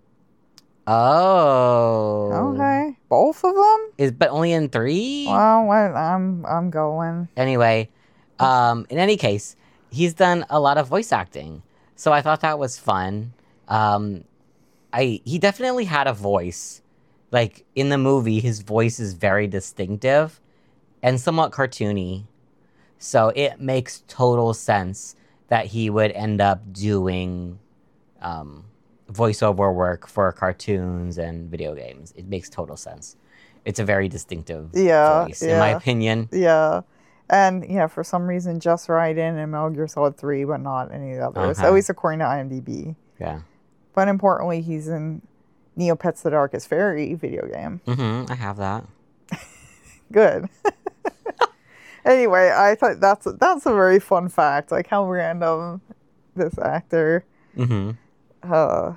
Oh. Okay. Both of them? Is but only in three? Well, well, I'm I'm going. Anyway, um, in any case, he's done a lot of voice acting, so I thought that was fun. Um, I he definitely had a voice. Like in the movie, his voice is very distinctive and somewhat cartoony, so it makes total sense that he would end up doing um, voiceover work for cartoons and video games. It makes total sense. It's a very distinctive Yeah, voice, in my yeah. opinion. Yeah. And yeah, for some reason, just Raiden and Metal Gear Solid three, but not any of the others. Okay. At least according to IMDb. Yeah. But importantly, he's in Neopets the Darkest Fairy video game. Mm-hmm. I have that. Good. Anyway, I thought that's that's a very fun fact. Like how random this actor. Mm-hmm. Uh,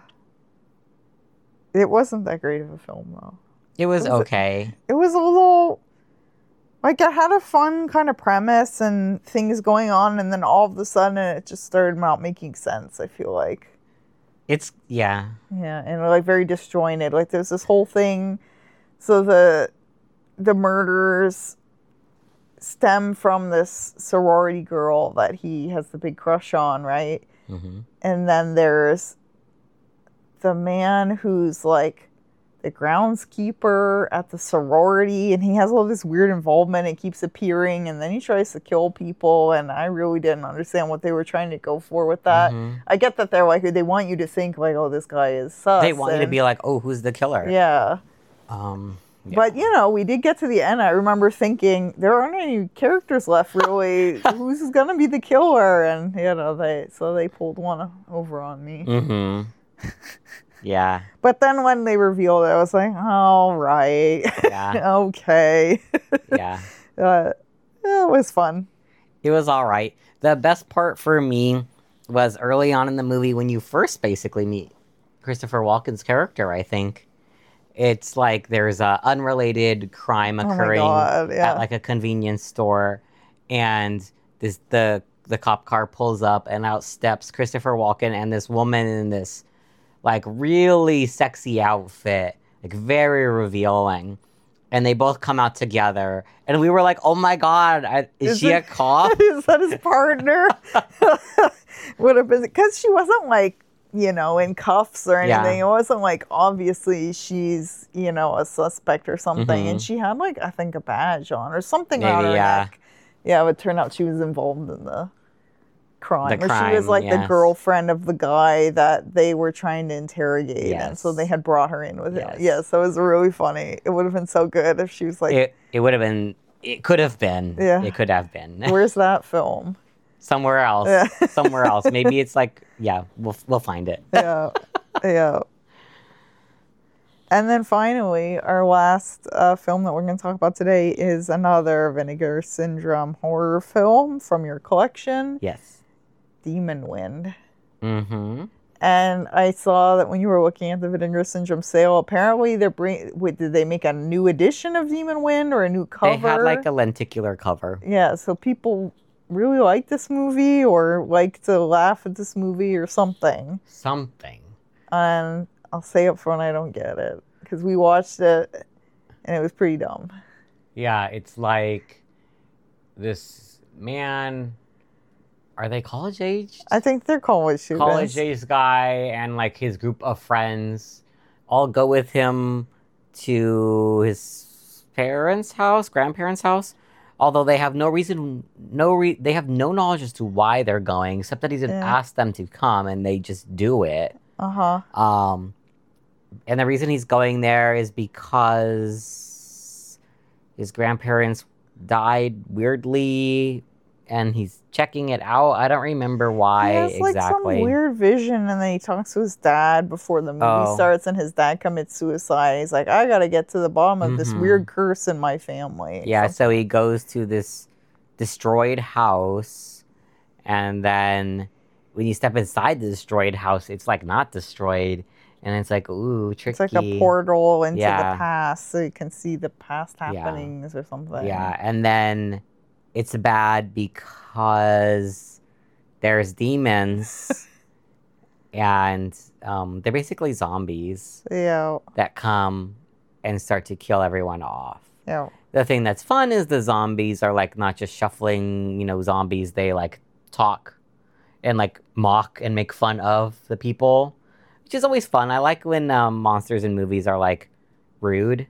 it wasn't that great of a film though. It was It was- okay. It was a little like it had a fun kind of premise and things going on, and then all of a sudden it just started not making sense. I feel like. It's yeah. Yeah, and like very disjointed. Like there's this whole thing. So the the murders stem from this sorority girl that he has the big crush on, right? Mm-hmm. And then there's the man who's like the groundskeeper at the sorority, and he has all this weird involvement. It keeps appearing, and then he tries to kill people, and I really didn't understand what they were trying to go for with that. Mhm. I get that they're like, they want you to think like, oh, this guy is sus. They want you to and- be like, oh, who's the killer? yeah. Um. yeah. But, you know, we did get to the end. I remember thinking, there aren't any characters left, really. Who's going to be the killer? And, you know, they so they pulled one over on me. Mm-hmm. Yeah. But then when they revealed it, I was like, all right. Yeah. Okay. Yeah. uh, it was fun. It was all right. The best part for me was early on in the movie when you first basically meet Christopher Walken's character, I think. It's like there's a unrelated crime Oh my occurring God, yeah. at like a convenience store, and this the the cop car pulls up and out steps Christopher Walken and this woman in this like really sexy outfit, like very revealing. And they both come out together, and we were like, "Oh my God, I, is, Is she it- a cop?" Is that his partner? Would have been, because she wasn't like, you know, in cuffs or Yeah. anything. It wasn't like, obviously she's, you know, a suspect or something. Mhm. And she had like, I think a badge on or something Maybe, on her yeah. neck. Yeah, it would turn out she was involved in the crime. The or she was crime, like the yes. girlfriend of the guy that they were trying to interrogate. And so Yes. they had brought her in with Yes. him. Yes, that was really funny. It would have been so good if she was like, It it would have been. It could have been. Yeah. It could have been. where's that film? Somewhere else. Yeah. Somewhere else. Maybe it's like, yeah, we'll we'll find it. Yeah, yeah. And then finally, our last uh, film that we're going to talk about today is another Vinegar Syndrome horror film from your collection, Yes. Demon Wind. Mm-hmm. And I saw that when you were looking at the Vinegar Syndrome sale, apparently they're bring. Wait, did they make a new edition of Demon Wind or a new cover? They had like a lenticular cover. Yeah, so people really like this movie or like to laugh at this movie or something. Something. And I'll say up front, I don't get it because we watched it and it was pretty dumb. Yeah, it's like this man. Are they college aged? I think they're college students. College aged guy and like his group of friends all go with him to his parents' house, grandparents' house. Although they have no reason, no re- they have no knowledge as to why they're going, except that he's yeah. asked them to come and they just do it. Uh huh. Um, and the reason he's going there is because his grandparents died weirdly. And he's checking it out. I don't remember why he has, exactly. Like some weird vision, and then he talks to his dad before the movie oh. starts, and his dad commits suicide. He's like, "I gotta get to the bottom of mm-hmm. this weird curse in my family." Yeah, so he goes to this destroyed house, and then when you step inside the destroyed house, it's like not destroyed, and it's like ooh, tricky. It's like a portal into yeah. the past, so you can see the past happenings yeah. or something. Yeah, and then. It's bad because there's demons and um, they're basically zombies yeah. that come and start to kill everyone off. Yeah. The thing that's fun is the zombies are like not just shuffling, you know, zombies. They like talk and like mock and make fun of the people, which is always fun. I like when um, monsters in movies are like rude.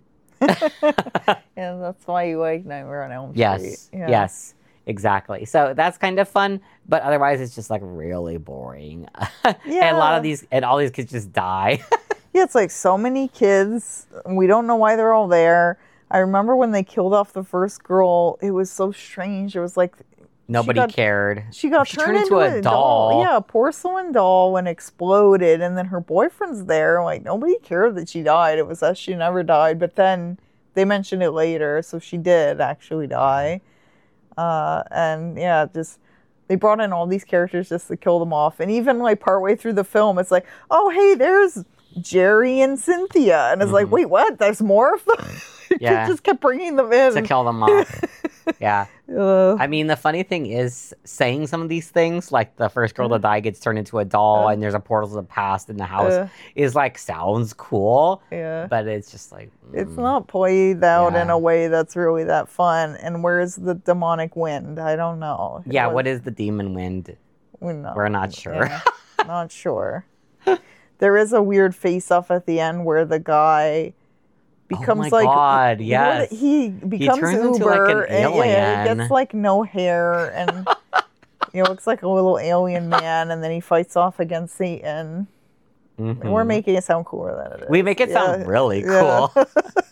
Yeah, that's why you like Nightmare on Elm Street. Yes, yeah. yes, exactly. So that's kind of fun, but otherwise it's just like really boring. Yeah. And a lot of these, and all these kids just die. Yeah, it's like so many kids. We don't know why they're all there. I remember when they killed off the first girl, it was so strange. It was like... Nobody she got, cared. She got she turned, turned into, into a, a doll. doll. Yeah, a porcelain doll and exploded. And then her boyfriend's there. Like, nobody cared that she died. It was that she never died. But then they mentioned it later. So she did actually die. Uh, and yeah, just... They brought in all these characters just to kill them off. And even like partway through the film, it's like, oh, hey, there's Jerry and Cynthia. And it's mm-hmm. like, wait, what? There's more of them? Yeah. Just kept bringing them in. To kill them off. Yeah. Uh, I mean, the funny thing is saying some of these things, like the first girl to die gets turned into a doll uh, and there's a portal to the past in the house, uh, is like, sounds cool. Yeah. But it's just like... Mm, it's not played out yeah. in a way that's really that fun. And where's the demonic wind? I don't know. It yeah, was, what is the demon wind? We know. We're not sure. Yeah, not sure. There is a weird face-off at the end where the guy... becomes oh my like God, yes. he becomes he turns Uber into like an and alien. yeah, he gets like no hair and you know looks like a little alien man and then he fights off against Satan. Mm-hmm. We're making it sound cooler than it is. We make it sound yeah. really cool. Yeah.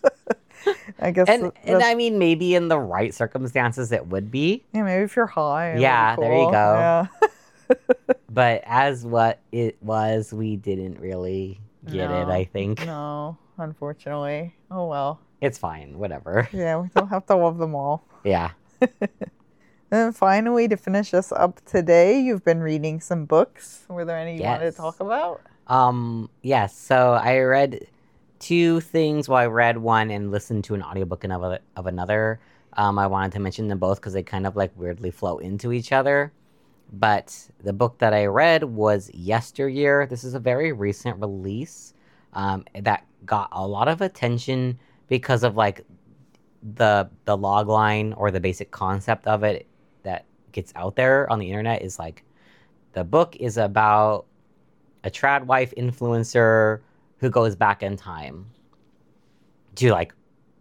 I guess and and I mean maybe in the right circumstances it would be. Yeah, maybe if you're high. Yeah, cool. there you go. Yeah. But as what it was, we didn't really get no, it, I think. No. Unfortunately. Oh well. It's fine. Whatever. Yeah, we don't have to love them all. Yeah. And finally, to finish us up today, you've been reading some books. Were there any you yes. wanted to talk about? Um, yes. So I read two things. Well, I read one and listened to an audiobook of, a, of another. Um, I wanted to mention them both because they kind of like weirdly flow into each other. But the book that I read was Yesteryear. This is a very recent release um, that got a lot of attention because of like the the log line or the basic concept of it that gets out there on the internet is like the book is about a trad wife influencer who goes back in time to like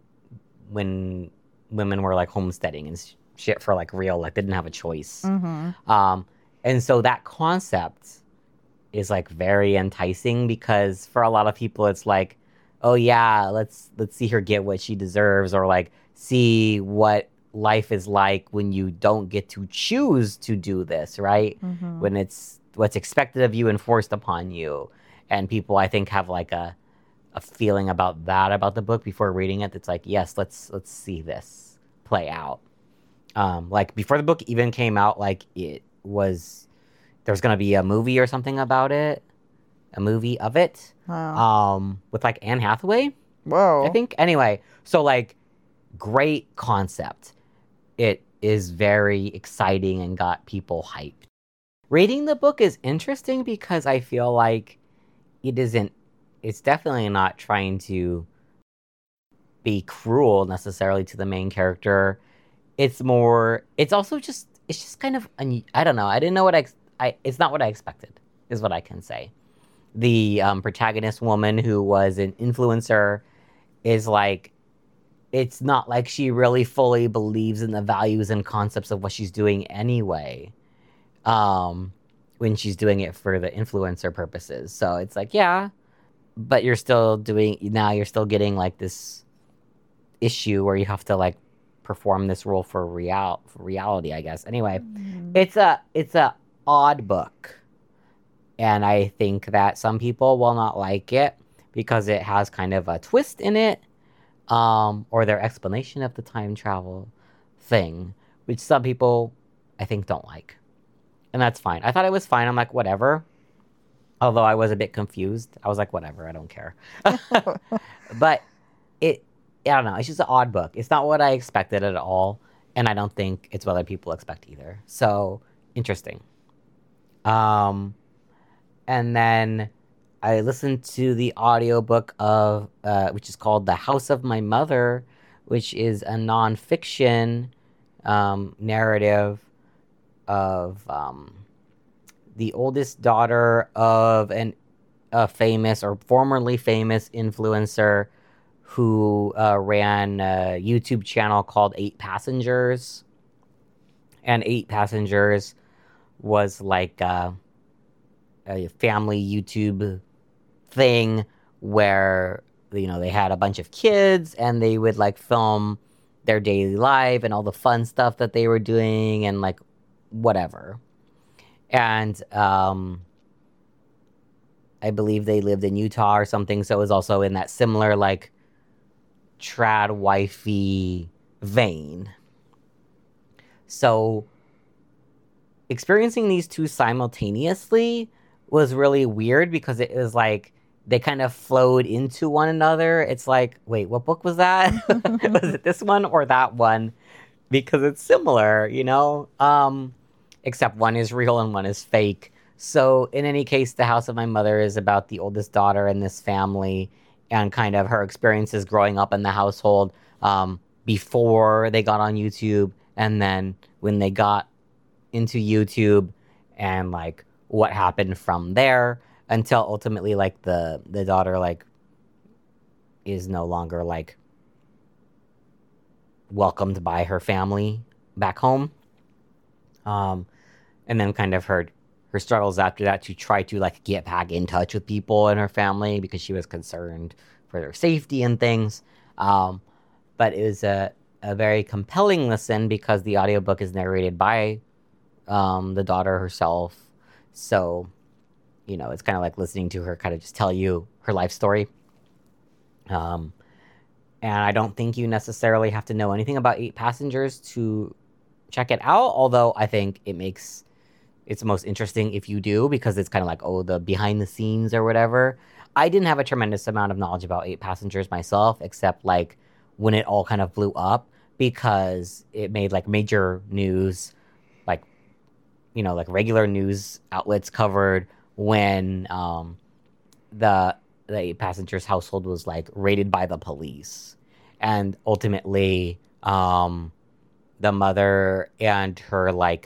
when women were like homesteading and shit for like real, like they didn't have a choice. Mm-hmm. Um, and so that concept is like very enticing because for a lot of people it's like, oh yeah, let's let's see her get what she deserves, or like see what life is like when you don't get to choose to do this, right? Mm-hmm. When it's what's expected of you and forced upon you. And people I think have like a a feeling about that about the book before reading it. It's like, yes, let's let's see this play out. Um, like before the book even came out, like it was there's gonna be a movie or something about it. a movie of it. Wow. Um, with like Anne Hathaway, Whoa. I think. Anyway, so like great concept. It is very exciting and got people hyped. Reading the book is interesting because I feel like it isn't, it's definitely not trying to be cruel necessarily to the main character. It's more, it's also just, it's just kind of, I don't know. I didn't know what I, I it's not what I expected, is what I can say. The um, protagonist woman who was an influencer is like, it's not like she really fully believes in the values and concepts of what she's doing anyway. Um, when she's doing it for the influencer purposes. So it's like, yeah, but you're still doing, now you're still getting like this issue where you have to like perform this role for real for reality, I guess. Anyway, mm. it's a it's a odd book. And I think that some people will not like it because it has kind of a twist in it, um, or their explanation of the time travel thing, which some people I think don't like. And that's fine. I thought it was fine. I'm like, whatever. Although I was a bit confused. I was like, whatever, I don't care. But it, I don't know. It's just an odd book. It's not what I expected at all. And I don't think it's what other people expect either. So, interesting. Um, and then I listened to the audiobook of, uh, which is called The House of My Mother, which is a nonfiction um, narrative of um, the oldest daughter of an, a famous or formerly famous influencer who uh, ran a YouTube channel called Eight Passengers. And Eight Passengers was like a, a family YouTube thing where, you know, they had a bunch of kids and they would like film their daily life and all the fun stuff that they were doing and like whatever. And um, I believe they lived in Utah or something, so it was also in that similar like trad wifey vein. So experiencing these two simultaneously was really weird because it was like they kind of flowed into one another. It's like, wait, what book was that? Was it this one or that one? Because it's similar, you know? Um, except one is real and one is fake. So in any case, The House of My Mother is about the oldest daughter in this family and kind of her experiences growing up in the household um, before they got on YouTube, and then when they got into YouTube and like what happened from there until ultimately like the, the daughter like is no longer like welcomed by her family back home. Um, and then kind of her her struggles after that to try to like get back in touch with people in her family because she was concerned for their safety and things. Um, but it was a, a very compelling listen because the audiobook is narrated by um, the daughter herself. So, you know, it's kind of like listening to her kind of just tell you her life story. Um, and I don't think you necessarily have to know anything about Eight Passengers to check it out, although I think it makes it's most interesting if you do, because it's kind of like, oh, the behind the scenes or whatever. I didn't have a tremendous amount of knowledge about Eight Passengers myself, except like when it all kind of blew up because it made like major news, like, you know, like regular news outlets covered when um, the, the Eight Passengers household was like raided by the police. And ultimately, um, the mother and her like,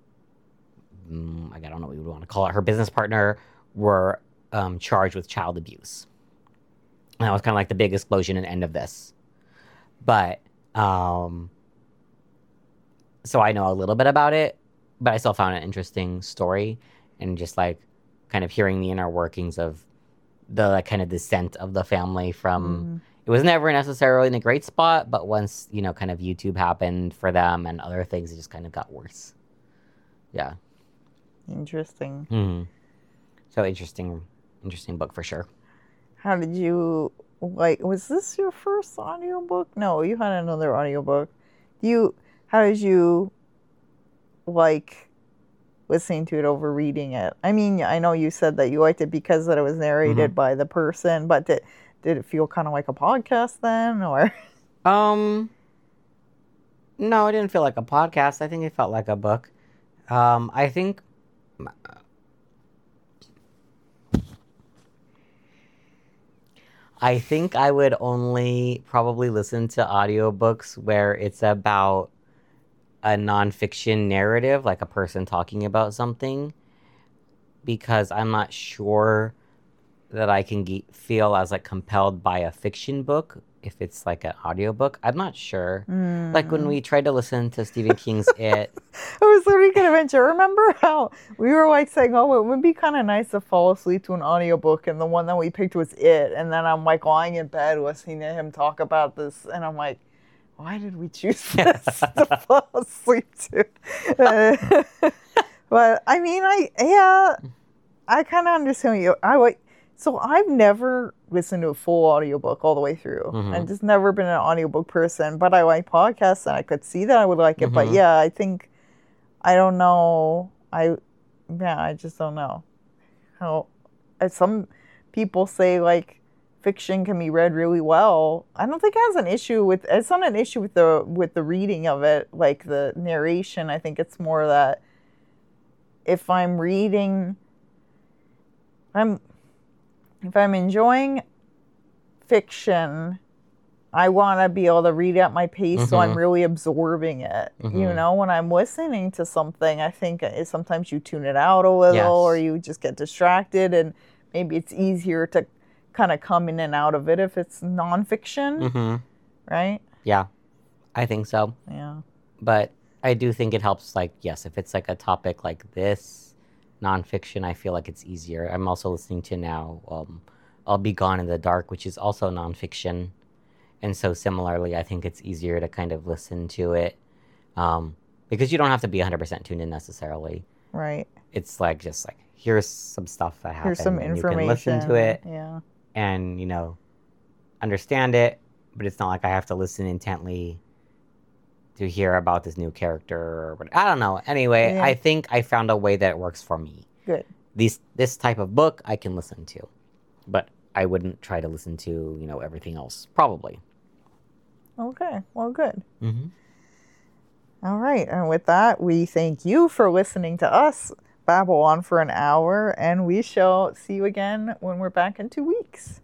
I don't know what you would want to call it, her business partner were um, charged with child abuse. And that was kind of like the big explosion and end of this. But, um, so I know a little bit about it, but I still found it an interesting story and just like kind of hearing the inner workings of the like, kind of descent of the family from, mm. It was never necessarily in a great spot, but once, you know, kind of YouTube happened for them and other things, it just kind of got worse. Yeah. Interesting. Mm-hmm. So interesting, interesting book for sure. How did you, like, was this your first audiobook? No, you had another audiobook. You, how did you, like, listening to it over reading it. I mean, I know you said that you liked it because that it was narrated Mm-hmm. by the person, but did, did it feel kind of like a podcast then, or? Um, no, it didn't feel like a podcast. I think it felt like a book. Um, I think I think I would only probably listen to audiobooks where it's about a nonfiction narrative, like a person talking about something, because I'm not sure that I can ge- feel as like compelled by a fiction book if it's like an audiobook. I'm not sure. Mm. Like when we tried to listen to Stephen King's It. I was literally going to mention, remember how we were like saying, oh, it would be kind of nice to fall asleep to an audiobook, and the one that we picked was It, and then I'm like lying in bed listening to him talk about this, and I'm like, why did we choose this to fall asleep to? Uh, but I mean, I yeah, I kind of understand you. I like so I've never listened to a full audiobook all the way through. Mhm. I've just never been an audiobook person, but I like podcasts, and I could see that I would like it. But Mhm. yeah, I think I don't know. I yeah, I just don't know how. As some people say, like, fiction can be read really well. I don't think it has an issue with. It's not an issue with the with the reading of it, like the narration. I think it's more that if I'm reading, I'm if I'm enjoying fiction, I want to be able to read at my pace, so I'm Mhm. really absorbing it. You Mhm. know, when I'm listening to something, I think it, sometimes you tune it out a little, Yes. or you just get distracted, and maybe it's easier to kind of come in and out of it if it's nonfiction, Mhm. right? Yeah, I think so. Yeah. But I do think it helps, like, yes, if it's like a topic like this, nonfiction, I feel like it's easier. I'm also listening to now um, I'll Be Gone in the Dark, which is also nonfiction. And so similarly, I think it's easier to kind of listen to it um, because you don't have to be one hundred percent tuned in necessarily. Right. It's like just like, here's some stuff that happened. Here's some and information. You can listen to it Yeah. and, you know, understand it, but it's not like I have to listen intently to hear about this new character or what. I don't know. Anyway, Yeah. I think I found a way that works for me. Good. These this type of book I can listen to, but I wouldn't try to listen to, you know, everything else. Probably. Okay. Well, good. Mm-hmm. All right. And with that, we thank you for listening to us babble on for an hour, and we shall see you again when we're back in two weeks.